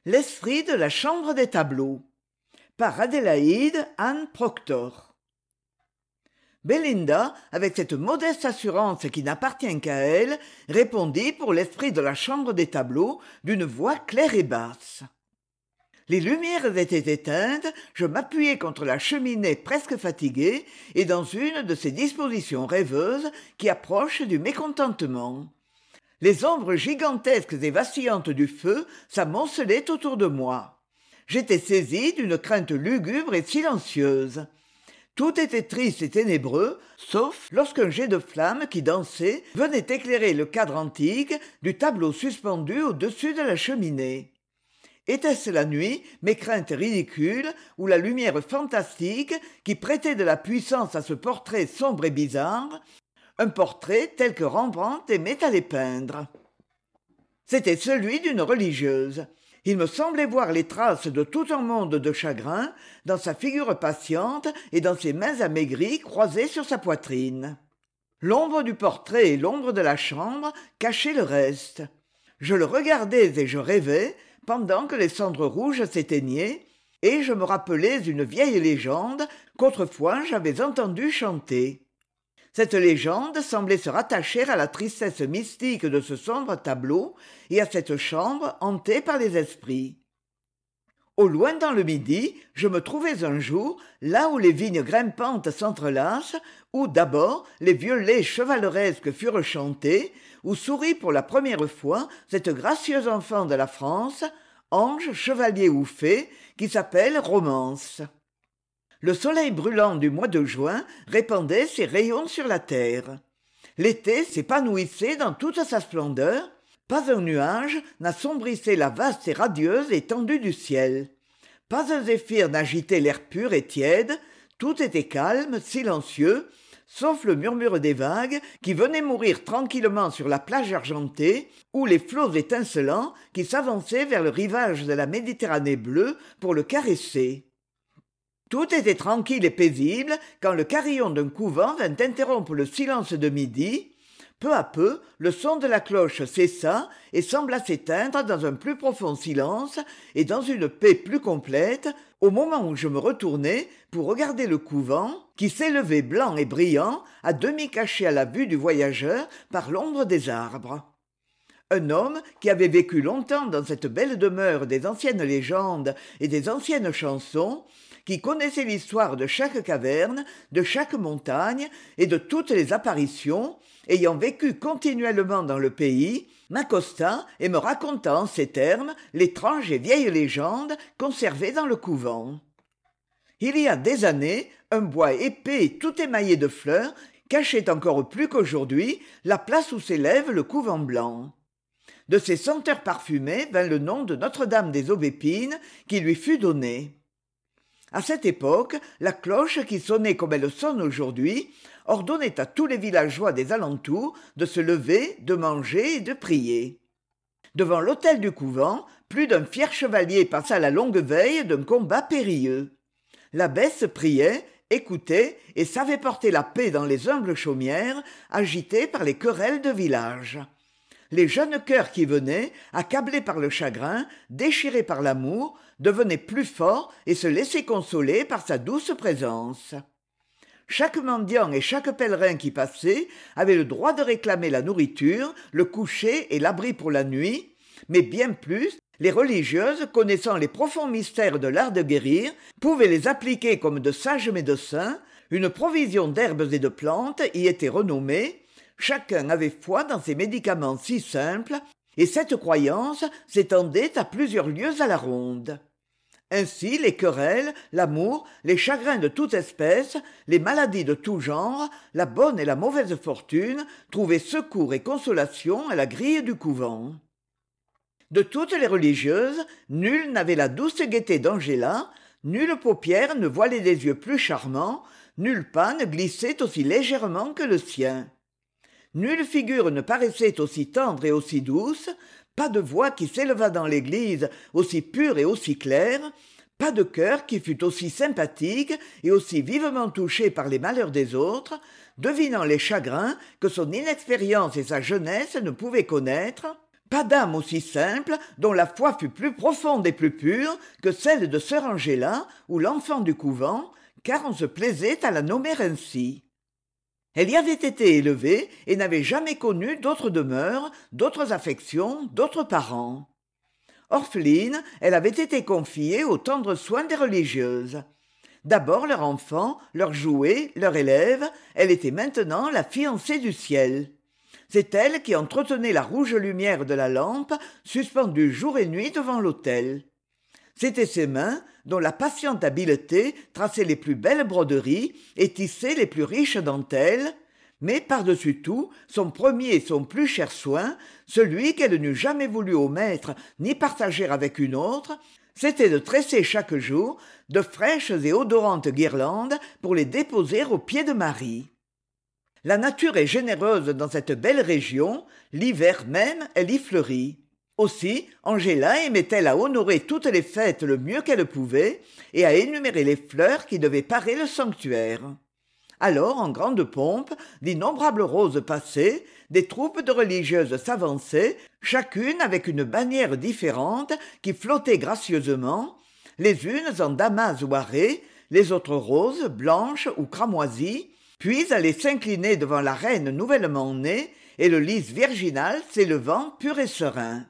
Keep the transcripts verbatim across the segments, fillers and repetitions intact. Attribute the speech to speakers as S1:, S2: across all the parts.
S1: L'esprit de la chambre des tableaux par Adélaïde Anne Proctor. Bélinda, avec cette modeste assurance qui n'appartient qu'à elle, répondit pour l'esprit de la chambre des tableaux d'une voix claire et basse. Les lumières étaient éteintes, je m'appuyai contre la cheminée presque fatiguée et dans une de ces dispositions rêveuses qui approchent du mécontentement. Les ombres gigantesques et vacillantes du feu s'amoncelaient autour de moi. J'étais saisie d'une crainte lugubre et silencieuse. Tout était triste et ténébreux, sauf lorsqu'un jet de flamme qui dansait venait éclairer le cadre antique du tableau suspendu au-dessus de la cheminée. Était-ce la nuit, mes craintes ridicules, ou la lumière fantastique qui prêtait de la puissance à ce portrait sombre et bizarre, un portrait tel que Rembrandt aimait à les peindre. C'était celui d'une religieuse. Il me semblait voir les traces de tout un monde de chagrin dans sa figure patiente et dans ses mains amaigries croisées sur sa poitrine. L'ombre du portrait et l'ombre de la chambre cachaient le reste. Je le regardais et je rêvais, pendant que les cendres rouges s'éteignaient, et je me rappelais une vieille légende qu'autrefois j'avais entendue chanter. Cette légende semblait se rattacher à la tristesse mystique de ce sombre tableau et à cette chambre hantée par les esprits. Au loin dans le midi, je me trouvais un jour là où les vignes grimpantes s'entrelacent, où d'abord les violets chevaleresques furent chantés, où sourit pour la première fois cette gracieuse enfant de la France, ange, chevalier ou fée, qui s'appelle Romance. Le soleil brûlant du mois de juin répandait ses rayons sur la terre. L'été s'épanouissait dans toute sa splendeur. Pas un nuage n'assombrissait la vaste et radieuse étendue du ciel. Pas un zéphyr n'agitait l'air pur et tiède. Tout était calme, silencieux, sauf le murmure des vagues qui venaient mourir tranquillement sur la plage argentée ou les flots étincelants qui s'avançaient vers le rivage de la Méditerranée bleue pour le caresser. Tout était tranquille et paisible quand le carillon d'un couvent vint interrompre le silence de midi. Peu à peu, le son de la cloche cessa et sembla s'éteindre dans un plus profond silence et dans une paix plus complète au moment où je me retournai pour regarder le couvent qui s'élevait blanc et brillant, à demi caché à la vue du voyageur par l'ombre des arbres. Un homme qui avait vécu longtemps dans cette belle demeure des anciennes légendes et des anciennes chansons, qui connaissait l'histoire de chaque caverne, de chaque montagne et de toutes les apparitions, ayant vécu continuellement dans le pays, m'accosta et me raconta en ces termes l'étrange et vieille légende conservée dans le couvent. Il y a des années, un bois épais et tout émaillé de fleurs cachait encore plus qu'aujourd'hui la place où s'élève le couvent blanc. De ces senteurs parfumées vint le nom de Notre-Dame des Aubépines qui lui fut donné. À cette époque, la cloche qui sonnait comme elle sonne aujourd'hui ordonnait à tous les villageois des alentours de se lever, de manger et de prier. Devant l'autel du couvent, plus d'un fier chevalier passa la longue veille d'un combat périlleux. L'abbesse priait, écoutait et savait porter la paix dans les humbles chaumières agitées par les querelles de village. Les jeunes cœurs qui venaient, accablés par le chagrin, déchirés par l'amour, devenaient plus forts et se laissaient consoler par sa douce présence. Chaque mendiant et chaque pèlerin qui passait avait le droit de réclamer la nourriture, le coucher et l'abri pour la nuit, mais bien plus, les religieuses, connaissant les profonds mystères de l'art de guérir, pouvaient les appliquer comme de sages médecins. Une provision d'herbes et de plantes y était renommée. Chacun avait foi dans ces médicaments si simples, et cette croyance s'étendait à plusieurs lieues à la ronde. Ainsi les querelles, l'amour, les chagrins de toute espèce, les maladies de tout genre, la bonne et la mauvaise fortune trouvaient secours et consolation à la grille du couvent. De toutes les religieuses, nulle n'avait la douce gaieté d'Angéla, nulle paupière ne voilait des yeux plus charmants, nulle pas ne glissait aussi légèrement que le sien. Nulle figure ne paraissait aussi tendre et aussi douce, pas de voix qui s'éleva dans l'église aussi pure et aussi claire, pas de cœur qui fût aussi sympathique et aussi vivement touché par les malheurs des autres, devinant les chagrins que son inexpérience et sa jeunesse ne pouvaient connaître, Pas d'âme aussi simple dont la foi fût plus profonde et plus pure que celle de sœur Angéla ou l'enfant du couvent, car on se plaisait à la nommer ainsi. Elle y avait été élevée et n'avait jamais connu d'autres demeures, d'autres affections, d'autres parents. Orpheline, elle avait été confiée aux tendres soins des religieuses. D'abord leur enfant, leur jouet, leur élève, elle était maintenant la fiancée du ciel. C'est elle qui entretenait la rouge lumière de la lampe suspendue jour et nuit devant l'autel. C'étaient ses mains, dont la patiente habileté traçait les plus belles broderies et tissait les plus riches dentelles, mais par-dessus tout, son premier et son plus cher soin, celui qu'elle n'eût jamais voulu omettre ni partager avec une autre, c'était de tresser chaque jour de fraîches et odorantes guirlandes pour les déposer aux pieds de Marie. La nature est généreuse dans cette belle région, l'hiver même elle y fleurit. Aussi, Angéla aimait-elle à honorer toutes les fêtes le mieux qu'elle pouvait et à énumérer les fleurs qui devaient parer le sanctuaire. Alors, en grande pompe, d'innombrables roses passaient, des troupes de religieuses s'avançaient, chacune avec une bannière différente qui flottait gracieusement, les unes en damas ou arrêt, les autres roses, blanches ou cramoisies, puis allaient s'incliner devant la reine nouvellement née et le lys virginal s'élevant pur et serein.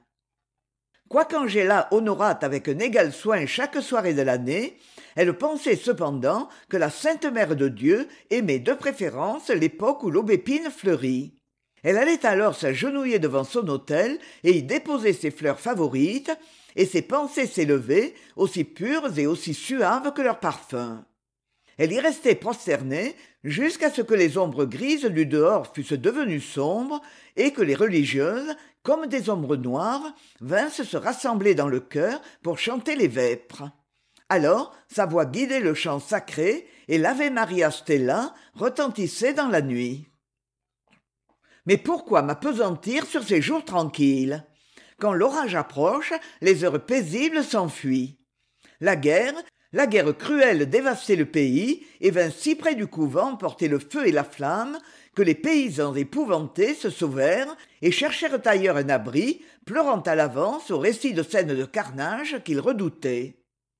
S1: Quoiqu'Angéla honorât avec un égal soin chaque soirée de l'année, elle pensait cependant que la Sainte Mère de Dieu aimait de préférence l'époque où l'aubépine fleurit. Elle allait alors s'agenouiller devant son autel et y déposer ses fleurs favorites, et ses pensées s'élevaient, aussi pures et aussi suaves que leur parfum. Elle y restait prosternée jusqu'à ce que les ombres grises du dehors fussent devenues sombres et que les religieuses, comme des ombres noires, vinssent se rassembler dans le chœur pour chanter les vêpres. Alors sa voix guidait le chant sacré et l'Ave Maria Stella retentissait dans la nuit. Mais pourquoi m'appesantir sur ces jours tranquilles ? Quand l'orage approche, les heures paisibles s'enfuient. La guerre, la guerre cruelle dévastait le pays et vint si près du couvent porter le feu et la flamme que les paysans épouvantés se sauvèrent et cherchèrent ailleurs un abri, pleurant à l'avance au récit de scènes de carnage qu'ils redoutaient.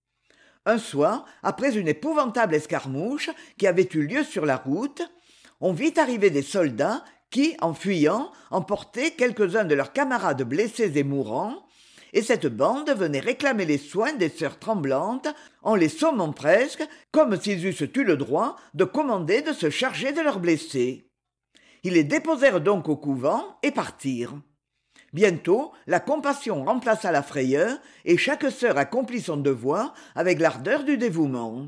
S1: Un soir, après une épouvantable escarmouche qui avait eu lieu sur la route, on vit arriver des soldats qui, en fuyant, emportaient quelques-uns de leurs camarades blessés et mourants, et cette bande venait réclamer les soins des sœurs tremblantes en les sommant presque, comme s'ils eussent eu le droit de commander de se charger de leurs blessés. Ils les déposèrent donc au couvent et partirent. Bientôt, la compassion remplaça la frayeur et chaque sœur accomplit son devoir avec l'ardeur du dévouement.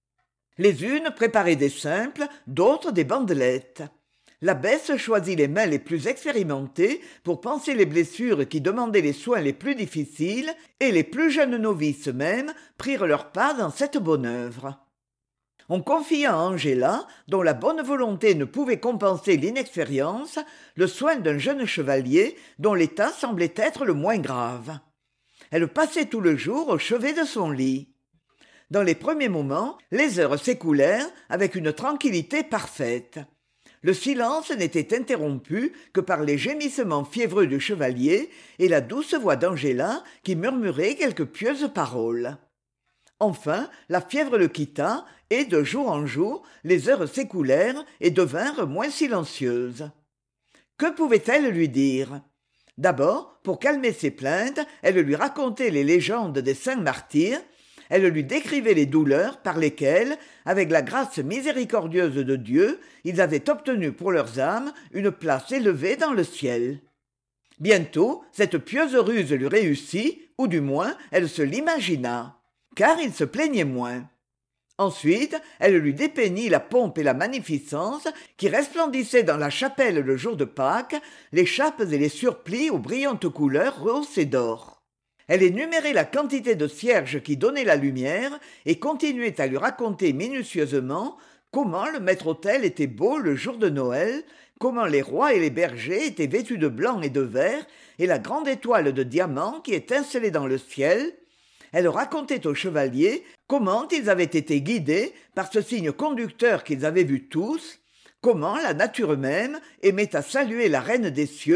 S1: Les unes préparaient des simples, d'autres des bandelettes. L'abbesse choisit les mains les plus expérimentées pour panser les blessures qui demandaient les soins les plus difficiles, et les plus jeunes novices même prirent leur part dans cette bonne œuvre. On confia à Angéla, dont la bonne volonté ne pouvait compenser l'inexpérience, le soin d'un jeune chevalier dont l'état semblait être le moins grave. Elle passait tout le jour au chevet de son lit. Dans les premiers moments, les heures s'écoulèrent avec une tranquillité parfaite. Le silence n'était interrompu que par les gémissements fiévreux du chevalier et la douce voix d'Angéla qui murmurait quelques pieuses paroles. Enfin, la fièvre le quitta, et de jour en jour, les heures s'écoulèrent et devinrent moins silencieuses. Que pouvait-elle lui dire ? D'abord, pour calmer ses plaintes, elle lui racontait les légendes des saints martyrs, elle lui décrivait les douleurs par lesquelles, avec la grâce miséricordieuse de Dieu, ils avaient obtenu pour leurs âmes une place élevée dans le ciel. Bientôt, cette pieuse ruse lui réussit, ou du moins, elle se l'imagina, car il se plaignait moins. Ensuite, elle lui dépeignit la pompe et la magnificence qui resplendissaient dans la chapelle le jour de Pâques, les chapes et les surplis aux brillantes couleurs rehaussées d'or. Elle énumérait la quantité de cierges qui donnaient la lumière et continuait à lui raconter minutieusement comment le maître-autel était beau le jour de Noël, comment les rois et les bergers étaient vêtus de blanc et de vert, et la grande étoile de diamant qui étincelait dans le ciel. Elle racontait aux chevaliers comment ils avaient été guidés par ce signe conducteur qu'ils avaient vu tous, comment la nature même aimait à saluer la reine des cieux,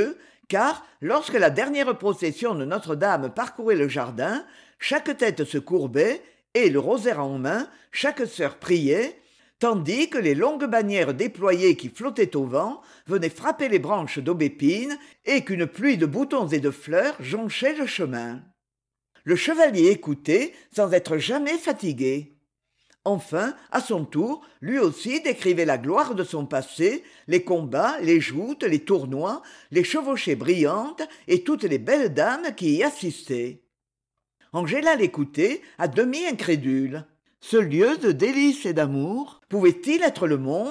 S1: car lorsque la dernière procession de Notre-Dame parcourait le jardin, chaque tête se courbait et, le rosaire en main, chaque sœur priait, tandis que les longues bannières déployées qui flottaient au vent venaient frapper les branches d'aubépine et qu'une pluie de boutons et de fleurs jonchait le chemin. Le chevalier écoutait sans être jamais fatigué. Enfin, à son tour, lui aussi décrivait la gloire de son passé, les combats, les joutes, les tournois, les chevauchées brillantes et toutes les belles dames qui y assistaient. Angéla l'écoutait, à demi incrédule. Ce lieu de délices et d'amour pouvait-il être le monde ?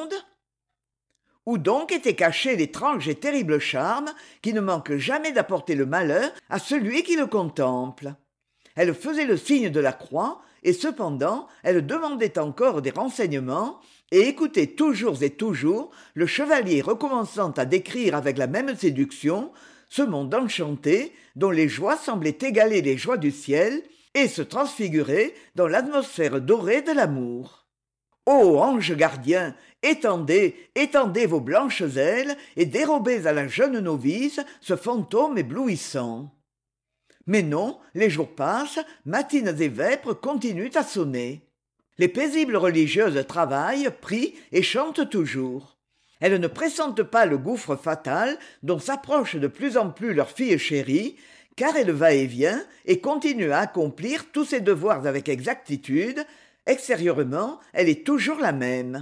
S1: Où donc était caché l'étrange et terrible charme qui ne manque jamais d'apporter le malheur à celui qui le contemple ? Elle faisait le signe de la croix, et cependant elle demandait encore des renseignements, et écoutait toujours et toujours le chevalier recommençant à décrire avec la même séduction ce monde enchanté dont les joies semblaient égaler les joies du ciel et se transfigurer dans l'atmosphère dorée de l'amour. Ô anges gardiens, étendez, étendez vos blanches ailes et dérobez à la jeune novice ce fantôme éblouissant. Mais non, les jours passent, matines et vêpres continuent à sonner. Les paisibles religieuses travaillent, prient et chantent toujours. Elles ne pressentent pas le gouffre fatal dont s'approche de plus en plus leur fille chérie, car elle va et vient et continue à accomplir tous ses devoirs avec exactitude. Extérieurement, elle est toujours la même.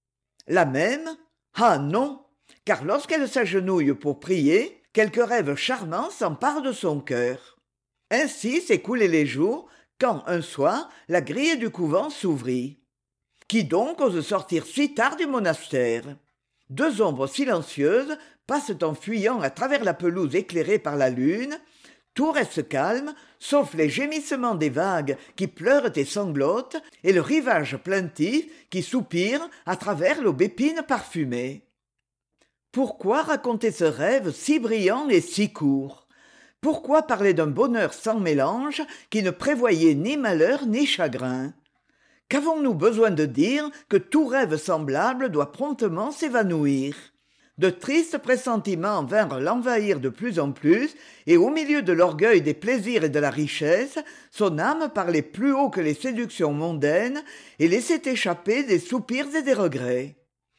S1: La même ? Ah non, car lorsqu'elle s'agenouille pour prier, quelque rêve charmant s'empare de son cœur. Ainsi s'écoulaient les jours, quand, un soir, la grille du couvent s'ouvrit. Qui donc ose sortir si tard du monastère ? Deux ombres silencieuses passent en fuyant à travers la pelouse éclairée par la lune. Tout reste calme, sauf les gémissements des vagues qui pleurent et sanglotent, et le rivage plaintif qui soupire à travers l'aubépine parfumée. Pourquoi raconter ce rêve si brillant et si court ? Pourquoi parler d'un bonheur sans mélange qui ne prévoyait ni malheur ni chagrin ? Qu'avons-nous besoin de dire que tout rêve semblable doit promptement s'évanouir ? De tristes pressentiments vinrent l'envahir de plus en plus, et au milieu de l'orgueil des plaisirs et de la richesse, son âme parlait plus haut que les séductions mondaines et laissait échapper des soupirs et des regrets.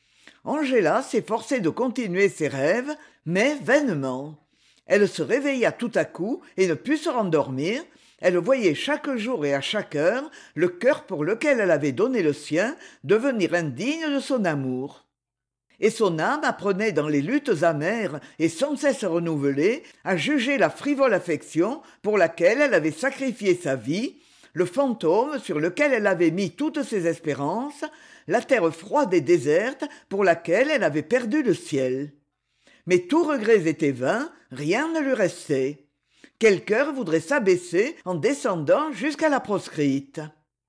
S1: Angéla s'efforçait de continuer ses rêves, mais vainement. Elle se réveilla tout à coup et ne put se rendormir. Elle voyait chaque jour et à chaque heure le cœur pour lequel elle avait donné le sien devenir indigne de son amour. Et son âme apprenait dans les luttes amères et sans cesse renouvelées à juger la frivole affection pour laquelle elle avait sacrifié sa vie, le fantôme sur lequel elle avait mis toutes ses espérances, la terre froide et déserte pour laquelle elle avait perdu le ciel. Mais tous regrets étaient vains, rien ne lui restait. Quel cœur voudrait s'abaisser en descendant jusqu'à la proscrite ?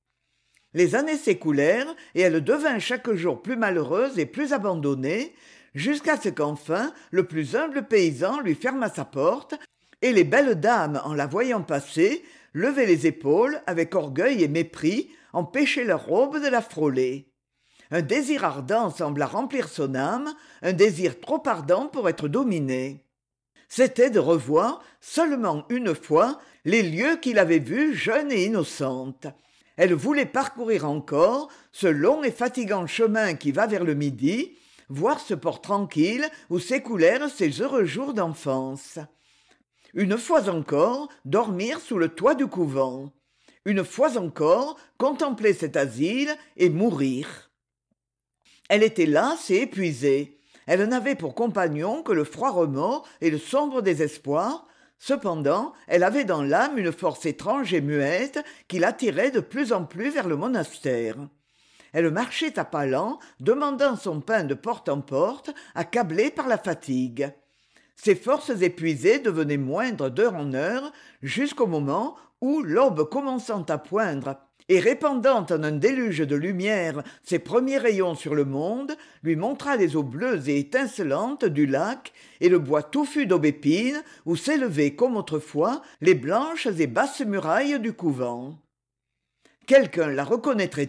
S1: Les années s'écoulèrent et elle devint chaque jour plus malheureuse et plus abandonnée, jusqu'à ce qu'enfin le plus humble paysan lui ferma sa porte, et les belles dames, en la voyant passer, levaient les épaules avec orgueil et mépris, empêchaient leurs robes de la frôler. Un désir ardent sembla remplir son âme, un désir trop ardent pour être dominé. C'était de revoir, seulement une fois, les lieux qu'il avait vus jeune et innocente. Elle voulait parcourir encore ce long et fatigant chemin qui va vers le midi, voir ce port tranquille où s'écoulèrent ses heureux jours d'enfance. Une fois encore, dormir sous le toit du couvent. Une fois encore, contempler cet asile et mourir. Elle était lasse et épuisée. Elle n'avait pour compagnon que le froid remords et le sombre désespoir. Cependant, elle avait dans l'âme une force étrange et muette qui l'attirait de plus en plus vers le monastère. Elle marchait à pas lents, demandant son pain de porte en porte, accablée par la fatigue. Ses forces épuisées devenaient moindres d'heure en heure, jusqu'au moment où, l'aube commençant à poindre et répandant en un déluge de lumière ses premiers rayons sur le monde, lui montra les eaux bleues et étincelantes du lac et le bois touffu d'aubépine où s'élevaient comme autrefois les blanches et basses murailles du couvent. Quelqu'un la reconnaîtrait-il ?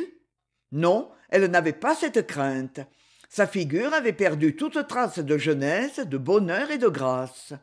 S1: Non, elle n'avait pas cette crainte. Sa figure avait perdu toute trace de jeunesse, de bonheur et de grâce.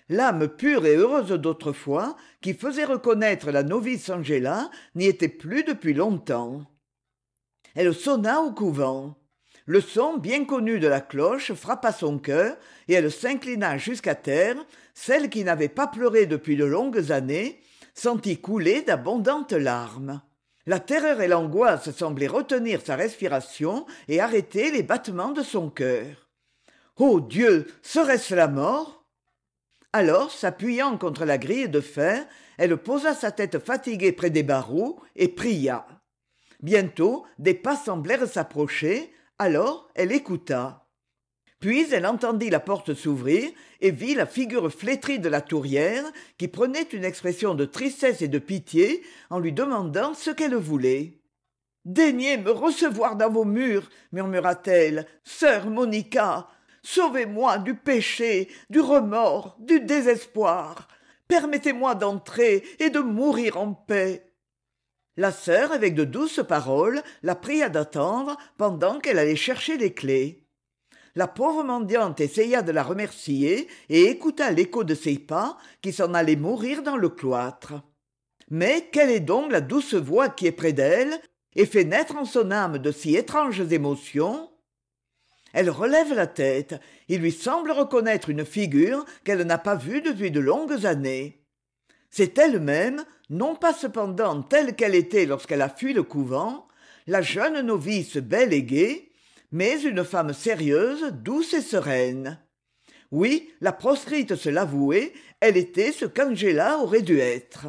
S1: L'âme pure et heureuse d'autrefois, qui faisait reconnaître la novice Angela, n'y était plus depuis longtemps. Elle sonna au couvent. Le son bien connu de la cloche frappa son cœur, et elle s'inclina jusqu'à terre. Celle qui n'avait pas pleuré depuis de longues années sentit couler d'abondantes larmes. La terreur et l'angoisse semblaient retenir sa respiration et arrêter les battements de son cœur. Ô Dieu, serait-ce la mort? Alors, s'appuyant contre la grille de fer, elle posa sa tête fatiguée près des barreaux et pria. Bientôt, des pas semblèrent s'approcher, alors elle écouta. Puis elle entendit la porte s'ouvrir et vit la figure flétrie de la tourière qui prenait une expression de tristesse et de pitié en lui demandant ce qu'elle voulait. « Daignez me recevoir dans vos murs, murmura-t-elle, sœur Monica. Sauvez-moi du péché, du remords, du désespoir. Permettez-moi d'entrer et de mourir en paix. » La sœur, avec de douces paroles, la pria d'attendre pendant qu'elle allait chercher les clés. La pauvre mendiante essaya de la remercier et écouta l'écho de ses pas qui s'en allaient mourir dans le cloître. Mais quelle est donc la douce voix qui est près d'elle et fait naître en son âme de si étranges émotions? Elle relève la tête, il lui semble reconnaître une figure qu'elle n'a pas vue depuis de longues années. C'est elle-même, non pas cependant telle qu'elle était lorsqu'elle a fui le couvent, la jeune novice belle et gaie, mais une femme sérieuse, douce et sereine. Oui, la proscrite se l'avouait, elle était ce qu'Angela aurait dû être.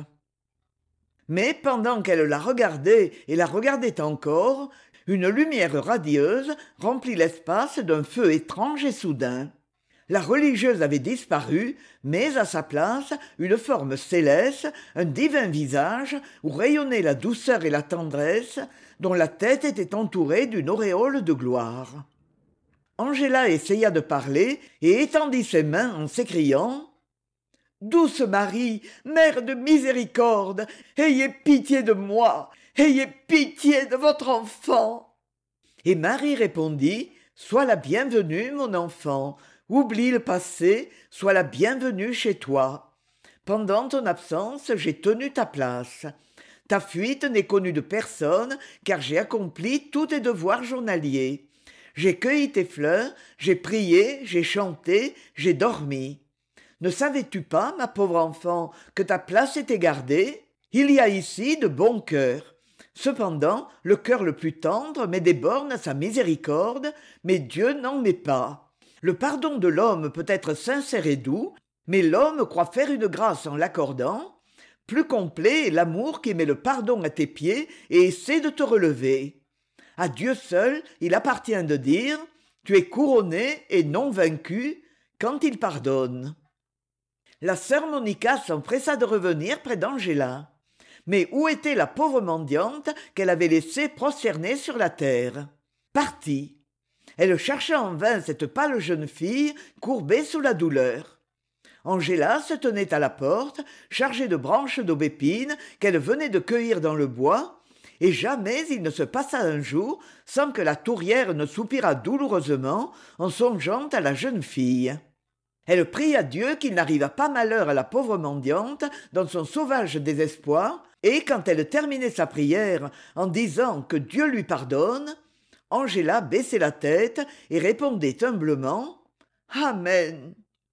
S1: Mais pendant qu'elle la regardait et la regardait encore, une lumière radieuse remplit l'espace d'un feu étrange et soudain. La religieuse avait disparu, mais à sa place, une forme céleste, un divin visage où rayonnait la douceur et la tendresse, dont la tête était entourée d'une auréole de gloire. Angela essaya de parler et étendit ses mains en s'écriant « Douce Marie, mère de miséricorde, ayez pitié de moi, ayez pitié de votre enfant !» Et Marie répondit « Sois la bienvenue, mon enfant, oublie le passé, sois la bienvenue chez toi. Pendant ton absence, j'ai tenu ta place. Ta fuite n'est connue de personne, car j'ai accompli tous tes devoirs journaliers. J'ai cueilli tes fleurs, j'ai prié, j'ai chanté, j'ai dormi. Ne savais-tu pas, ma pauvre enfant, que ta place était gardée? Il y a ici de bons cœurs. Cependant, le cœur le plus tendre met des bornes à sa miséricorde, mais Dieu n'en met pas. Le pardon de l'homme peut être sincère et doux, mais l'homme croit faire une grâce en l'accordant. Plus complet est l'amour qui met le pardon à tes pieds et essaie de te relever. À Dieu seul, il appartient de dire « Tu es couronné et non vaincu » quand il pardonne. La sœur Monica s'empressa de revenir près d'Angela. Mais où était la pauvre mendiante qu'elle avait laissée prosternée sur la terre? Partie. Elle chercha en vain cette pâle jeune fille courbée sous la douleur. Angela se tenait à la porte, chargée de branches d'aubépine qu'elle venait de cueillir dans le bois, et jamais il ne se passa un jour sans que la tourière ne soupirât douloureusement en songeant à la jeune fille. Elle pria Dieu qu'il n'arrivât pas malheur à la pauvre mendiante dans son sauvage désespoir, et quand elle terminait sa prière en disant que Dieu lui pardonne, Angela baissait la tête et répondait humblement « Amen ».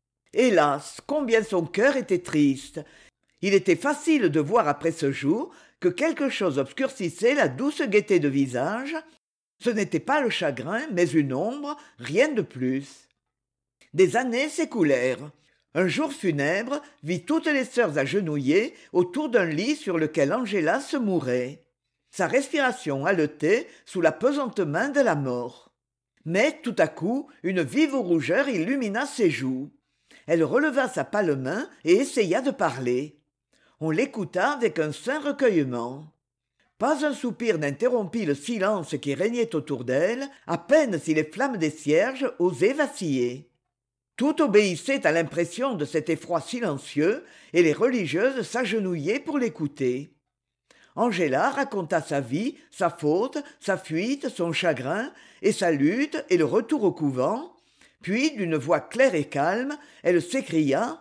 S1: Hélas, combien son cœur était triste. Il était facile de voir après ce jour que quelque chose obscurcissait la douce gaieté de visage. Ce n'était pas le chagrin, mais une ombre, rien de plus. Des années s'écoulèrent. Un jour funèbre vit toutes les sœurs agenouillées autour d'un lit sur lequel Angela se mourait. Sa respiration haletait sous la pesante main de la mort. Mais tout à coup, une vive rougeur illumina ses joues. Elle releva sa pâle main et essaya de parler. On l'écouta avec un saint recueillement. Pas un soupir n'interrompit le silence qui régnait autour d'elle, à peine si les flammes des cierges osaient vaciller. Tout obéissait à l'impression de cet effroi silencieux, et les religieuses s'agenouillaient pour l'écouter. Angela raconta sa vie, sa faute, sa fuite, son chagrin, et sa lutte et le retour au couvent. Puis, d'une voix claire et calme, elle s'écria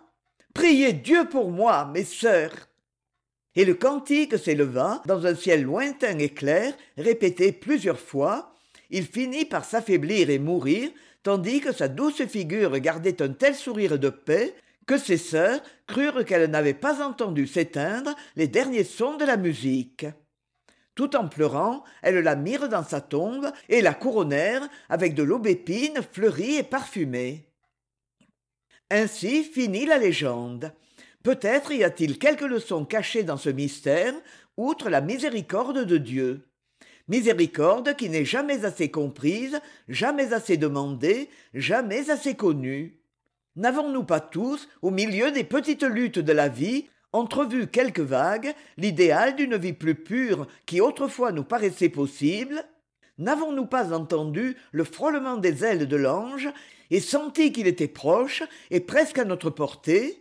S1: Priez Dieu pour moi, mes sœurs. Et le cantique s'éleva dans un ciel lointain et clair, répété plusieurs fois. Il finit par s'affaiblir et mourir, tandis que sa douce figure gardait un tel sourire de paix que ses sœurs crurent qu'elle n'avait pas entendu s'éteindre les derniers sons de la musique. Tout en pleurant, elles la mirent dans sa tombe et la couronnèrent avec de l'aubépine fleurie et parfumée. Ainsi finit la légende. Peut-être y a-t-il quelques leçons cachées dans ce mystère, outre la miséricorde de Dieu. Miséricorde qui n'est jamais assez comprise, jamais assez demandée, jamais assez connue. N'avons-nous pas tous, au milieu des petites luttes de la vie, entrevu quelques vagues, l'idéal d'une vie plus pure qui autrefois nous paraissait possible? N'avons-nous pas entendu le frôlement des ailes de l'ange et senti qu'il était proche et presque à notre portée?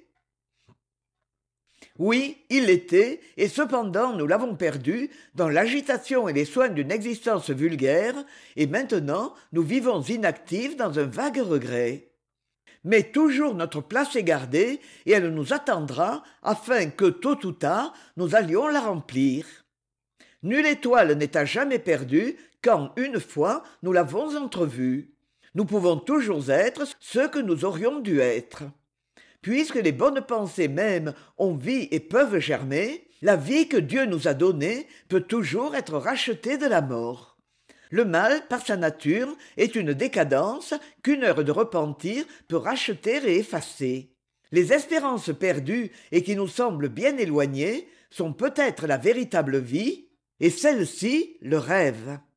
S1: Oui, il l'était, et cependant nous l'avons perdu dans l'agitation et les soins d'une existence vulgaire, et maintenant nous vivons inactifs dans un vague regret. Mais toujours notre place est gardée, et elle nous attendra, afin que, tôt ou tard, nous allions la remplir. Nulle étoile n'est à jamais perdue quand, une fois, nous l'avons entrevue. Nous pouvons toujours être ce que nous aurions dû être. Puisque les bonnes pensées mêmes ont vie et peuvent germer, la vie que Dieu nous a donnée peut toujours être rachetée de la mort. Le mal, par sa nature, est une décadence qu'une heure de repentir peut racheter et effacer. Les espérances perdues et qui nous semblent bien éloignées sont peut-être la véritable vie, et celle-ci le rêve.